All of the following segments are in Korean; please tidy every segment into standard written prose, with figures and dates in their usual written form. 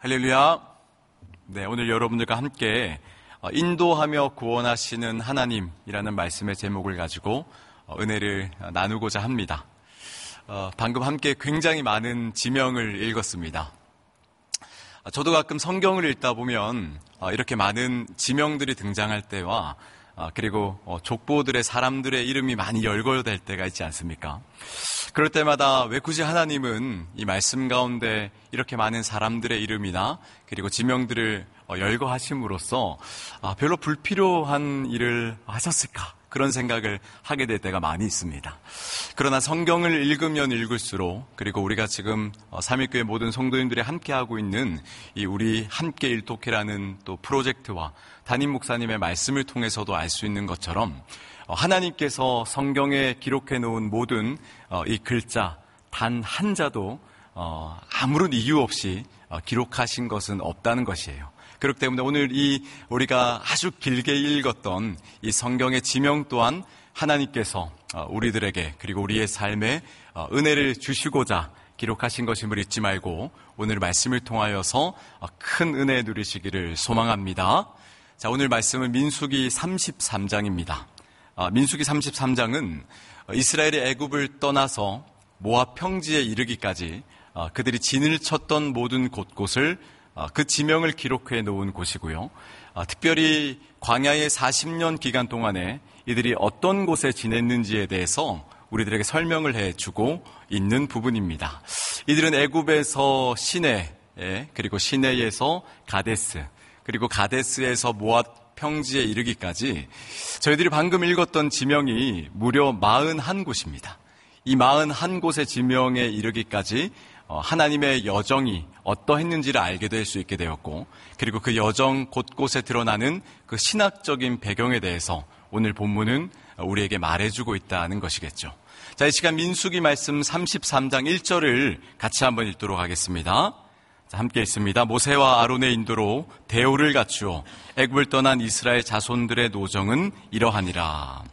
할렐루야. 네, 오늘 여러분들과 함께 인도하며 구원하시는 하나님이라는 말씀의 제목을 가지고 은혜를 나누고자 합니다. 방금 함께 굉장히 많은 지명을 읽었습니다. 저도 가끔 성경을 읽다 보면 이렇게 많은 지명들이 등장할 때와 그리고 족보들의 사람들의 이름이 많이 열거될 때가 있지 않습니까? 그럴 때마다 왜 굳이 하나님은 이 말씀 가운데 이렇게 많은 사람들의 이름이나 그리고 지명들을 열거하심으로써 별로 불필요한 일을 하셨을까? 그런 생각을 하게 될 때가 많이 있습니다. 그러나 성경을 읽으면 읽을수록 그리고 우리가 지금 삼일교회 모든 성도님들이 함께하고 있는 이 우리 함께 일독회라는 또 프로젝트와 담임 목사님의 말씀을 통해서도 알 수 있는 것처럼 하나님께서 성경에 기록해 놓은 모든 이 글자 단 한 자도 아무런 이유 없이 기록하신 것은 없다는 것이에요. 그렇기 때문에 오늘 우리가 아주 길게 읽었던 이 성경의 지명 또한 하나님께서 우리들에게 그리고 우리의 삶에 은혜를 주시고자 기록하신 것임을 잊지 말고 오늘 말씀을 통하여서 큰 은혜 누리시기를 소망합니다. 자, 오늘 말씀은 민수기 33장입니다. 민수기 33장은 이스라엘이 애굽을 떠나서 모압 평지에 이르기까지 그들이 진을 쳤던 모든 곳곳을 그 지명을 기록해 놓은 곳이고요. 특별히 광야의 40년 기간 동안에 이들이 어떤 곳에 지냈는지에 대해서 우리들에게 설명을 해주고 있는 부분입니다. 이들은 애굽에서 시내, 그리고 시내에서 가데스, 그리고 가데스에서 모압 평지에 이르기까지 저희들이 방금 읽었던 지명이 무려 41곳입니다. 이 41곳의 지명에 이르기까지 하나님의 여정이 어떠했는지를 알게 될 수 있게 되었고 그리고 그 여정 곳곳에 드러나는 그 신학적인 배경에 대해서 오늘 본문은 우리에게 말해주고 있다는 것이겠죠. 자, 이 시간 민수기 말씀 33장 1절을 같이 한번 읽도록 하겠습니다. 자, 함께 읽습니다. 모세와 아론의 인도로 대오를 갖추어 애굽을 떠난 이스라엘 자손들의 노정은 이러하니라.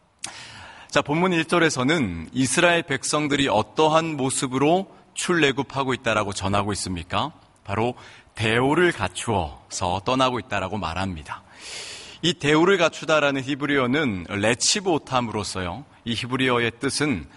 자, 본문 1절에서는 이스라엘 백성들이 어떠한 모습으로 출애굽하고 있다라고 전하고 있습니까? 바로 대오를 갖추어서 떠나고 있다라고 말합니다. 이 대오를 갖추다라는 히브리어는 레치보탐으로서요. 이 히브리어의 뜻은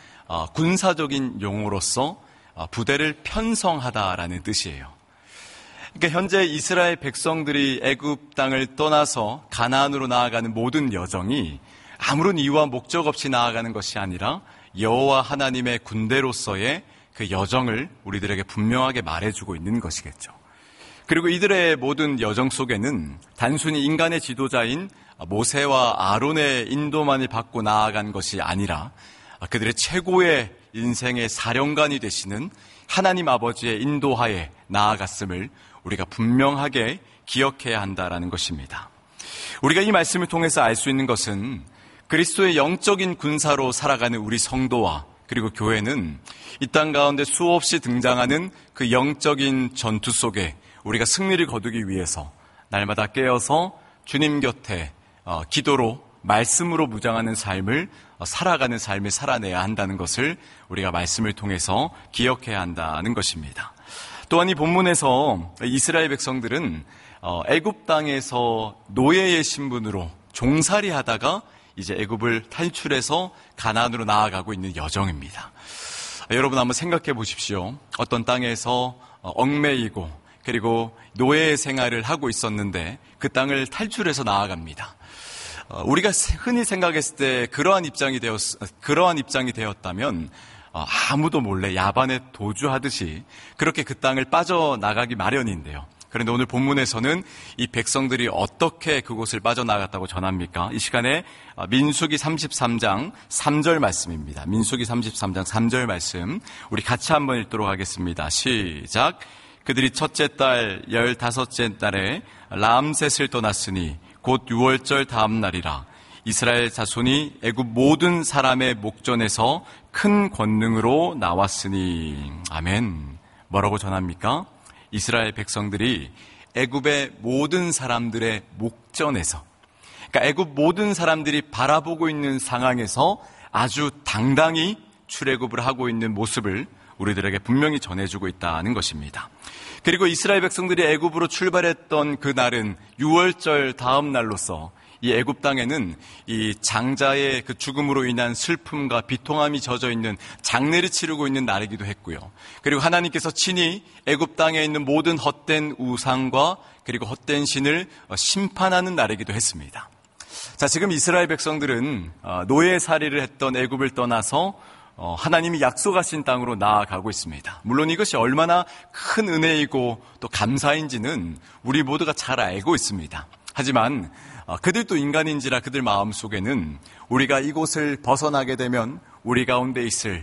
군사적인 용어로서 부대를 편성하다라는 뜻이에요. 그러니까 현재 이스라엘 백성들이 애굽 땅을 떠나서 가나안으로 나아가는 모든 여정이 아무런 이유와 목적 없이 나아가는 것이 아니라 여호와 하나님의 군대로서의 그 여정을 우리들에게 분명하게 말해주고 있는 것이겠죠. 그리고 이들의 모든 여정 속에는 단순히 인간의 지도자인 모세와 아론의 인도만이 받고 나아간 것이 아니라 그들의 최고의 인생의 사령관이 되시는 하나님 아버지의 인도하에 나아갔음을 우리가 분명하게 기억해야 한다라는 것입니다. 우리가 이 말씀을 통해서 알 수 있는 것은 그리스도의 영적인 군사로 살아가는 우리 성도와 그리고 교회는 이 땅 가운데 수없이 등장하는 그 영적인 전투 속에 우리가 승리를 거두기 위해서 날마다 깨어서 주님 곁에 기도로 말씀으로 무장하는 삶을 살아가는 삶을 살아내야 한다는 것을 우리가 말씀을 통해서 기억해야 한다는 것입니다. 또한 이 본문에서 이스라엘 백성들은 애굽 땅에서 노예의 신분으로 종살이 하다가 이제 애굽을 탈출해서 가나안으로 나아가고 있는 여정입니다. 여러분 한번 생각해 보십시오. 어떤 땅에서 얽매이고 그리고 노예 생활을 하고 있었는데 그 땅을 탈출해서 나아갑니다. 우리가 흔히 생각했을 때 그러한 입장이 되었다면 아무도 몰래 야반에 도주하듯이 그렇게 그 땅을 빠져나가기 마련인데요. 그런데 오늘 본문에서는 이 백성들이 어떻게 그곳을 빠져나갔다고 전합니까? 이 시간에 민수기 33장 3절 말씀입니다. 민수기 33장 3절 말씀 우리 같이 한번 읽도록 하겠습니다. 시작. 그들이 첫째 달 15째 달에 람셋을 떠났으니 곧 6월절 다음 날이라. 이스라엘 자손이 애굽 모든 사람의 목전에서 큰 권능으로 나왔으니. 아멘. 뭐라고 전합니까? 이스라엘 백성들이 애굽의 모든 사람들의 목전에서, 그러니까 애굽 모든 사람들이 바라보고 있는 상황에서 아주 당당히 출애굽을 하고 있는 모습을 우리들에게 분명히 전해주고 있다는 것입니다. 그리고 이스라엘 백성들이 애굽으로 출발했던 그 날은 유월절 다음 날로서 이 애굽 땅에는 이 장자의 그 죽음으로 인한 슬픔과 비통함이 젖어 있는 장례를 치르고 있는 날이기도 했고요. 그리고 하나님께서 친히 애굽 땅에 있는 모든 헛된 우상과 그리고 헛된 신을 심판하는 날이기도 했습니다. 자, 지금 이스라엘 백성들은 노예살이를 했던 애굽을 떠나서 하나님이 약속하신 땅으로 나아가고 있습니다. 물론 이것이 얼마나 큰 은혜이고 또 감사인지는 우리 모두가 잘 알고 있습니다. 하지만 그들도 인간인지라 그들 마음속에는 우리가 이곳을 벗어나게 되면 우리 가운데 있을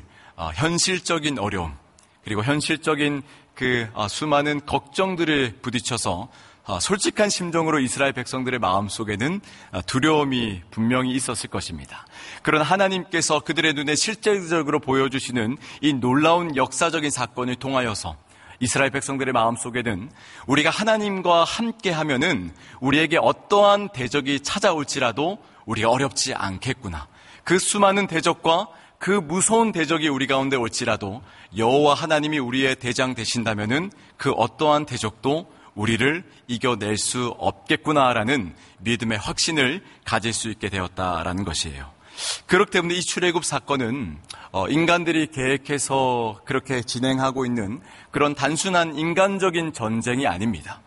현실적인 어려움, 그리고 현실적인 그 수많은 걱정들을 부딪혀서 솔직한 심정으로 이스라엘 백성들의 마음속에는 두려움이 분명히 있었을 것입니다. 그러나 하나님께서 그들의 눈에 실제적으로 보여주시는 이 놀라운 역사적인 사건을 통하여서 이스라엘 백성들의 마음속에는 우리가 하나님과 함께하면은 우리에게 어떠한 대적이 찾아올지라도 우리가 어렵지 않겠구나. 그 수많은 대적과 그 무서운 대적이 우리 가운데 올지라도 여호와 하나님이 우리의 대장 되신다면은 그 어떠한 대적도 우리를 이겨낼 수 없겠구나라는 믿음의 확신을 가질 수 있게 되었다라는 것이에요. 그렇기 때문에 이 출애굽 사건은 인간들이 계획해서 그렇게 진행하고 있는 그런 단순한 인간적인 전쟁이 아닙니다.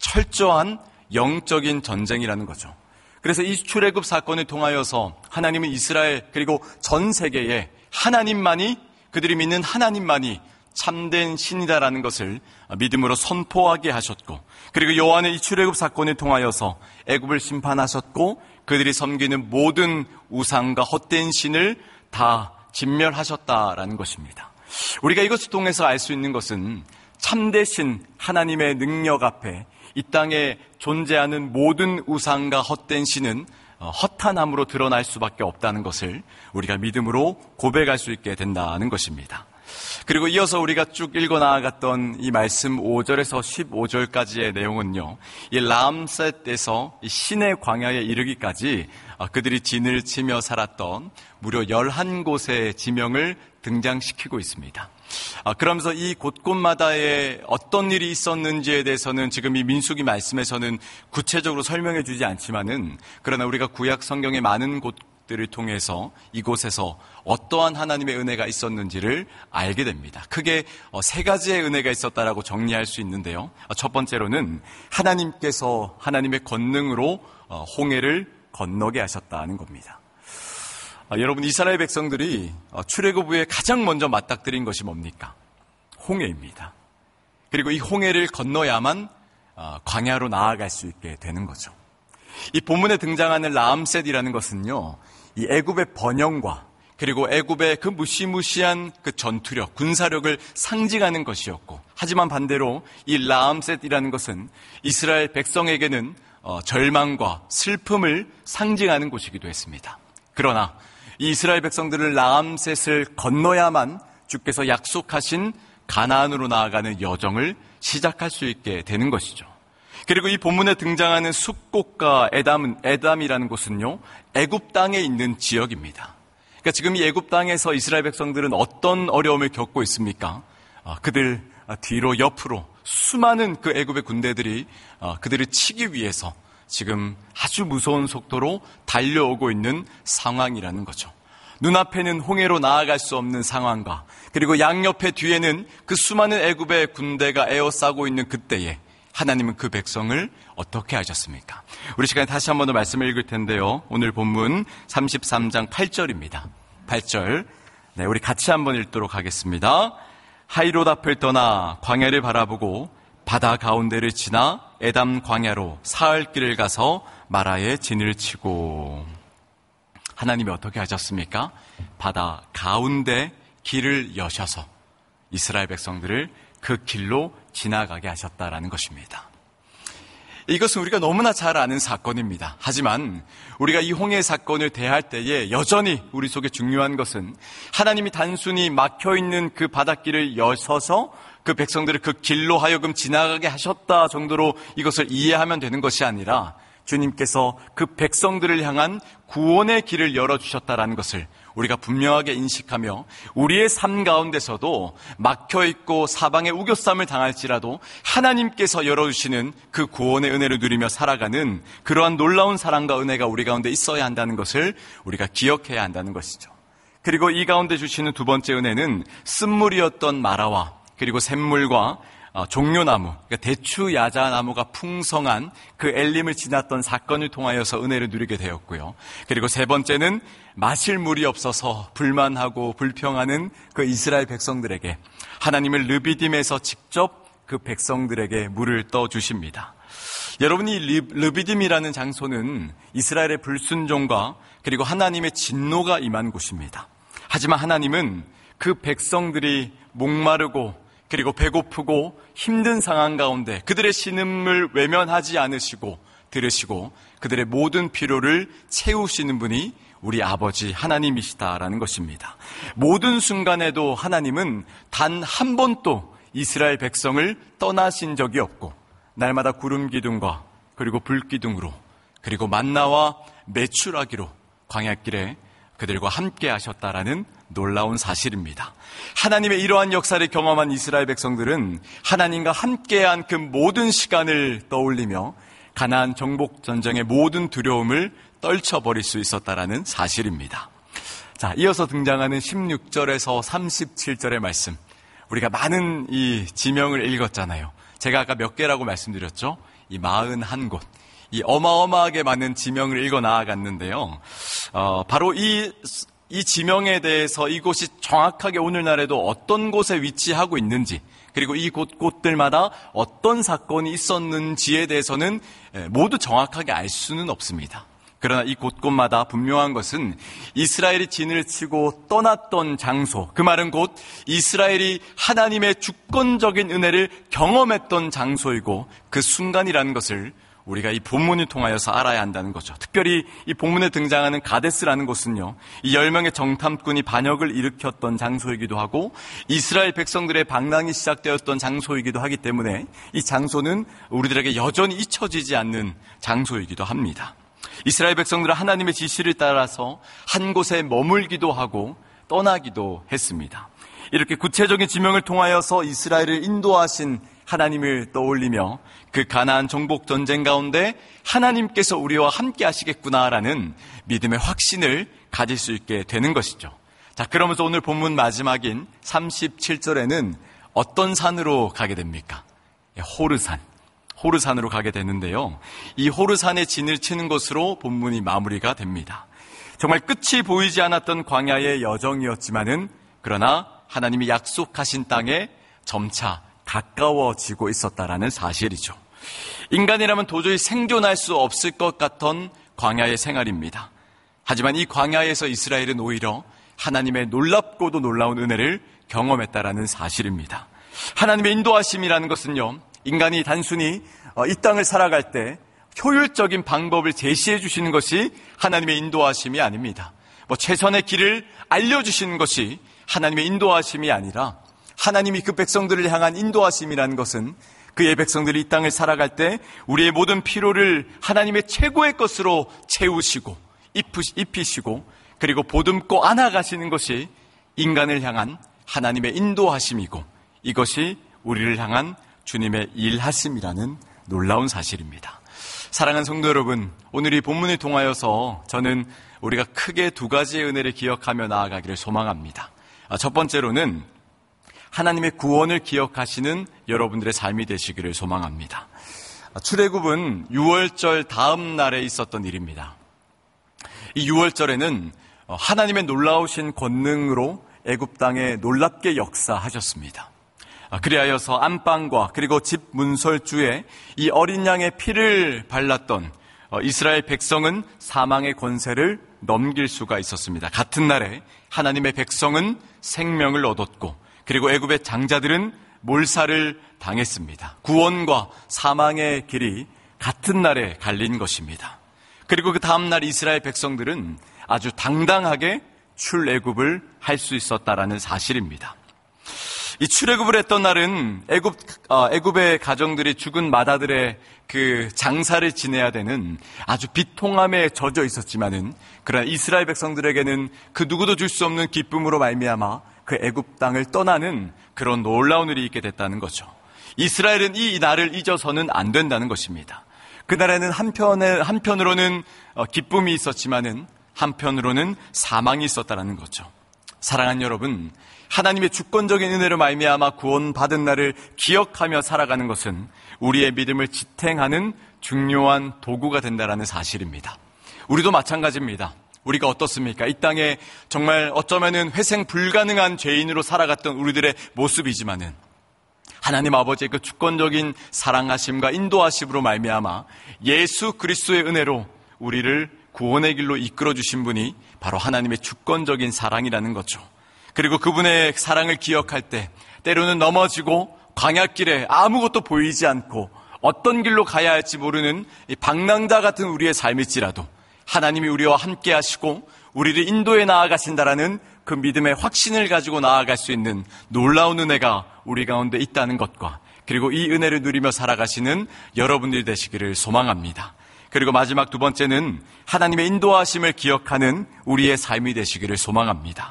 철저한 영적인 전쟁이라는 거죠. 그래서 이 출애굽 사건을 통하여서 하나님은 이스라엘 그리고 전 세계에 하나님만이, 그들이 믿는 하나님만이 참된 신이다라는 것을 믿음으로 선포하게 하셨고, 그리고 여호와는 이 출애굽 사건을 통하여서 애굽을 심판하셨고 그들이 섬기는 모든 우상과 헛된 신을 다 진멸하셨다라는 것입니다. 우리가 이것을 통해서 알 수 있는 것은 참되신 하나님의 능력 앞에 이 땅에 존재하는 모든 우상과 헛된 신은 허탄함으로 드러날 수밖에 없다는 것을 우리가 믿음으로 고백할 수 있게 된다는 것입니다. 그리고 이어서 우리가 쭉 읽어 나아갔던 이 말씀 5절에서 15절까지의 내용은요, 이 람셋에서 이 신의 광야에 이르기까지 그들이 진을 치며 살았던 무려 11곳의 지명을 등장시키고 있습니다. 그러면서 이 곳곳마다의 어떤 일이 있었는지에 대해서는 지금 이 민수기 말씀에서는 구체적으로 설명해 주지 않지만은, 그러나 우리가 구약 성경의 많은 곳들을 통해서 이곳에서 어떠한 하나님의 은혜가 있었는지를 알게 됩니다. 크게 세 가지의 은혜가 있었다라고 정리할 수 있는데요. 첫 번째로는 하나님께서 하나님의 권능으로 홍해를 건너게 하셨다는 겁니다. 여러분, 이스라엘 백성들이 출애굽 후에 가장 먼저 맞닥뜨린 것이 뭡니까? 홍해입니다. 그리고 이 홍해를 건너야만 광야로 나아갈 수 있게 되는 거죠. 이 본문에 등장하는 람셋이라는 것은요, 이 애굽의 번영과 그리고 애굽의 그 무시무시한 그 전투력, 군사력을 상징하는 것이었고, 하지만 반대로 이 람셋이라는 것은 이스라엘 백성에게는 절망과 슬픔을 상징하는 곳이기도 했습니다. 그러나 이 이스라엘 백성들을 람셋을 건너야만 주께서 약속하신 가나안으로 나아가는 여정을 시작할 수 있게 되는 것이죠. 그리고 이 본문에 등장하는 숫곳과 에담이라는 곳은요, 애굽 땅에 있는 지역입니다. 그러니까 지금 이 애굽 땅에서 이스라엘 백성들은 어떤 어려움을 겪고 있습니까? 그들 뒤로 옆으로 수많은 그 애굽의 군대들이 그들을 치기 위해서 지금 아주 무서운 속도로 달려오고 있는 상황이라는 거죠. 눈앞에는 홍해로 나아갈 수 없는 상황과 그리고 양옆에 뒤에는 그 수많은 애굽의 군대가 에워싸고 있는 그때에 하나님은 그 백성을 어떻게 하셨습니까? 우리 시간에 다시 한 번 더 말씀을 읽을 텐데요. 오늘 본문 33장 8절입니다. 8절. 네, 우리 같이 한번 읽도록 하겠습니다. 하이롯 앞을 떠나 광야를 바라보고 바다 가운데를 지나 에담 광야로 사흘 길을 가서 마라에 진을 치고. 하나님이 어떻게 하셨습니까? 바다 가운데 길을 여셔서 이스라엘 백성들을 그 길로 지나가게 하셨다라는 것입니다. 이것은 우리가 너무나 잘 아는 사건입니다. 하지만 우리가 이 홍해 사건을 대할 때에 여전히 우리 속에 중요한 것은 하나님이 단순히 막혀있는 그 바닷길을 여셔서 그 백성들을 그 길로 하여금 지나가게 하셨다 정도로 이것을 이해하면 되는 것이 아니라 주님께서 그 백성들을 향한 구원의 길을 열어주셨다라는 것을 우리가 분명하게 인식하며 우리의 삶 가운데서도 막혀있고 사방에 우겨쌈을 당할지라도 하나님께서 열어주시는 그 구원의 은혜를 누리며 살아가는 그러한 놀라운 사랑과 은혜가 우리 가운데 있어야 한다는 것을 우리가 기억해야 한다는 것이죠. 그리고 이 가운데 주시는 두 번째 은혜는 쓴물이었던 마라와 그리고 샘물과 종려나무, 그러니까 대추 야자나무가 풍성한 그 엘림을 지났던 사건을 통하여서 은혜를 누리게 되었고요. 그리고 세 번째는 마실 물이 없어서 불만하고 불평하는 그 이스라엘 백성들에게 하나님을 르비딤에서 직접 그 백성들에게 물을 떠주십니다. 여러분, 이 르비딤이라는 장소는 이스라엘의 불순종과 그리고 하나님의 진노가 임한 곳입니다. 하지만 하나님은 그 백성들이 목마르고 그리고 배고프고 힘든 상황 가운데 그들의 신음을 외면하지 않으시고 들으시고 그들의 모든 필요를 채우시는 분이 우리 아버지 하나님이시다라는 것입니다. 모든 순간에도 하나님은 단 한 번도 이스라엘 백성을 떠나신 적이 없고 날마다 구름 기둥과 그리고 불 기둥으로 그리고 만나와 메추라기로 광야길에 그들과 함께 하셨다라는 놀라운 사실입니다. 하나님의 이러한 역사를 경험한 이스라엘 백성들은 하나님과 함께한 그 모든 시간을 떠올리며 가나안 정복 전쟁의 모든 두려움을 떨쳐버릴 수 있었다라는 사실입니다. 자, 이어서 등장하는 16절에서 37절의 말씀. 우리가 많은 이 지명을 읽었잖아요. 제가 아까 몇 개라고 말씀드렸죠? 이 41곳. 이 어마어마하게 많은 지명을 읽어 나아갔는데요. 바로 이 지명에 대해서 이곳이 정확하게 오늘날에도 어떤 곳에 위치하고 있는지, 그리고 이 곳곳들마다 어떤 사건이 있었는지에 대해서는 모두 정확하게 알 수는 없습니다. 그러나 이 곳곳마다 분명한 것은 이스라엘이 진을 치고 떠났던 장소, 그 말은 곧 이스라엘이 하나님의 주권적인 은혜를 경험했던 장소이고 그 순간이라는 것을 우리가 이 본문을 통하여서 알아야 한다는 거죠. 특별히 이 본문에 등장하는 가데스라는 곳은요, 이 10명의 정탐꾼이 반역을 일으켰던 장소이기도 하고 이스라엘 백성들의 방랑이 시작되었던 장소이기도 하기 때문에 이 장소는 우리들에게 여전히 잊혀지지 않는 장소이기도 합니다. 이스라엘 백성들은 하나님의 지시를 따라서 한 곳에 머물기도 하고 떠나기도 했습니다. 이렇게 구체적인 지명을 통하여서 이스라엘을 인도하신 하나님을 떠올리며 그 가나안 정복 전쟁 가운데 하나님께서 우리와 함께 하시겠구나라는 믿음의 확신을 가질 수 있게 되는 것이죠. 자, 그러면서 오늘 본문 마지막인 37절에는 어떤 산으로 가게 됩니까? 호르산으로 가게 되는데요. 이 호르산의 진을 치는 것으로 본문이 마무리가 됩니다. 정말 끝이 보이지 않았던 광야의 여정이었지만은 그러나 하나님이 약속하신 땅에 점차 가까워지고 있었다라는 사실이죠. 인간이라면 도저히 생존할 수 없을 것 같던 광야의 생활입니다. 하지만 이 광야에서 이스라엘은 오히려 하나님의 놀랍고도 놀라운 은혜를 경험했다라는 사실입니다. 하나님의 인도하심이라는 것은요, 인간이 단순히 이 땅을 살아갈 때 효율적인 방법을 제시해 주시는 것이 하나님의 인도하심이 아닙니다. 최선의 길을 알려주시는 것이 하나님의 인도하심이 아니라 하나님이 그 백성들을 향한 인도하심이라는 것은 그의 백성들이 이 땅을 살아갈 때 우리의 모든 필요를 하나님의 최고의 것으로 채우시고 입히시고 그리고 보듬고 안아가시는 것이 인간을 향한 하나님의 인도하심이고 이것이 우리를 향한 주님의 일하심이라는 놀라운 사실입니다. 사랑하는 성도 여러분, 오늘 이 본문을 통하여서 저는 우리가 크게 두 가지의 은혜를 기억하며 나아가기를 소망합니다. 첫 번째로는 하나님의 구원을 기억하시는 여러분들의 삶이 되시기를 소망합니다. 출애굽은 유월절 다음 날에 있었던 일입니다. 이 유월절에는 하나님의 놀라우신 권능으로 애굽 땅에 놀랍게 역사하셨습니다. 그리하여서 안방과 그리고 집 문설주에 이 어린 양의 피를 발랐던 이스라엘 백성은 사망의 권세를 넘길 수가 있었습니다. 같은 날에 하나님의 백성은 생명을 얻었고 그리고 애굽의 장자들은 몰살을 당했습니다. 구원과 사망의 길이 같은 날에 갈린 것입니다. 그리고 그 다음 날 이스라엘 백성들은 아주 당당하게 출애굽을 할 수 있었다라는 사실입니다. 이 출애굽을 했던 날은 애굽의 가정들이 죽은 마다들의 그 장사를 지내야 되는 아주 비통함에 젖어 있었지만은, 그러나 이스라엘 백성들에게는 그 누구도 줄 수 없는 기쁨으로 말미암아 그 애굽 땅을 떠나는 그런 놀라운 일이 있게 됐다는 거죠. 이스라엘은 이 날을 잊어서는 안 된다는 것입니다. 그날에는 한편으로는 기쁨이 있었지만은 한편으로는 사망이 있었다는 거죠. 사랑하는 여러분, 하나님의 주권적인 은혜로 말미암아 구원받은 날을 기억하며 살아가는 것은 우리의 믿음을 지탱하는 중요한 도구가 된다는 사실입니다. 우리도 마찬가지입니다. 우리가 어떻습니까? 이 땅에 정말 어쩌면은 회생 불가능한 죄인으로 살아갔던 우리들의 모습이지만은 하나님 아버지의 그 주권적인 사랑하심과 인도하심으로 말미암아 예수 그리스도의 은혜로 우리를 구원의 길로 이끌어 주신 분이 바로 하나님의 주권적인 사랑이라는 거죠. 그리고 그분의 사랑을 기억할 때 때로는 넘어지고 광야길에 아무것도 보이지 않고 어떤 길로 가야 할지 모르는 이 방랑자 같은 우리의 삶일지라도 하나님이 우리와 함께 하시고 우리를 인도해 나아가신다라는 그 믿음의 확신을 가지고 나아갈 수 있는 놀라운 은혜가 우리 가운데 있다는 것과, 그리고 이 은혜를 누리며 살아가시는 여러분들이 되시기를 소망합니다. 그리고 마지막 두 번째는 하나님의 인도하심을 기억하는 우리의 삶이 되시기를 소망합니다.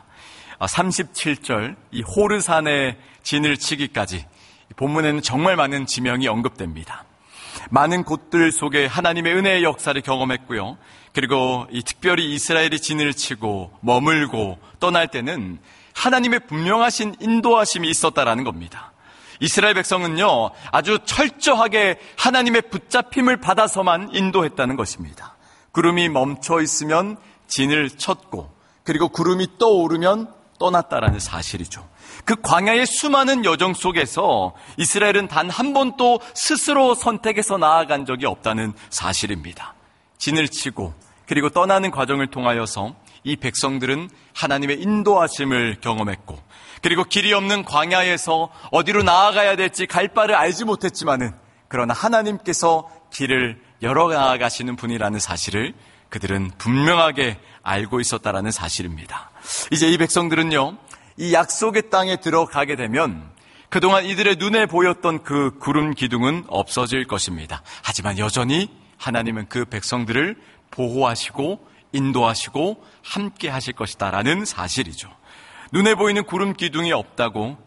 37절 이 호르산의 진을 치기까지 본문에는 정말 많은 지명이 언급됩니다. 많은 곳들 속에 하나님의 은혜의 역사를 경험했고요. 그리고 이 특별히 이스라엘이 진을 치고 머물고 떠날 때는 하나님의 분명하신 인도하심이 있었다라는 겁니다. 이스라엘 백성은요, 아주 철저하게 하나님의 붙잡힘을 받아서만 인도했다는 것입니다. 구름이 멈춰 있으면 진을 쳤고, 그리고 구름이 떠오르면 떠났다라는 사실이죠. 그 광야의 수많은 여정 속에서 이스라엘은 단 한 번도 스스로 선택해서 나아간 적이 없다는 사실입니다. 진을 치고 그리고 떠나는 과정을 통하여서 이 백성들은 하나님의 인도하심을 경험했고, 그리고 길이 없는 광야에서 어디로 나아가야 될지 갈 바를 알지 못했지만은 그러나 하나님께서 길을 열어 나아가시는 분이라는 사실을 그들은 분명하게 알고 있었다라는 사실입니다. 이제 이 백성들은요, 이 약속의 땅에 들어가게 되면 그동안 이들의 눈에 보였던 그 구름 기둥은 없어질 것입니다. 하지만 여전히 하나님은 그 백성들을 보호하시고 인도하시고 함께 하실 것이다라는 사실이죠. 눈에 보이는 구름 기둥이 없다고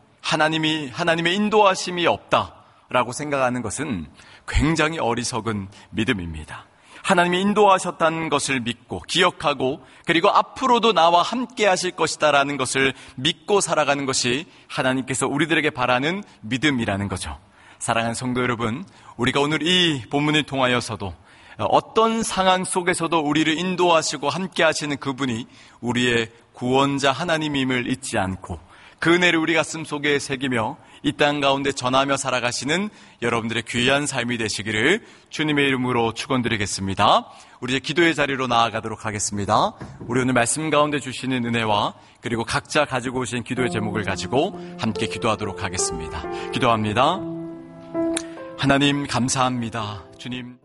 하나님의 인도하심이 없다라고 생각하는 것은 굉장히 어리석은 믿음입니다. 하나님이 인도하셨다는 것을 믿고 기억하고, 그리고 앞으로도 나와 함께 하실 것이다라는 것을 믿고 살아가는 것이 하나님께서 우리들에게 바라는 믿음이라는 거죠. 사랑하는 성도 여러분, 우리가 오늘 이 본문을 통하여서도 어떤 상황 속에서도 우리를 인도하시고 함께 하시는 그분이 우리의 구원자 하나님임을 잊지 않고 그 은혜를 우리 가슴 속에 새기며 이 땅 가운데 전하며 살아가시는 여러분들의 귀한 삶이 되시기를 주님의 이름으로 축원드리겠습니다. 우리 이제 기도의 자리로 나아가도록 하겠습니다. 우리 오늘 말씀 가운데 주시는 은혜와 그리고 각자 가지고 오신 기도의 제목을 가지고 함께 기도하도록 하겠습니다. 기도합니다. 하나님 감사합니다. 주님.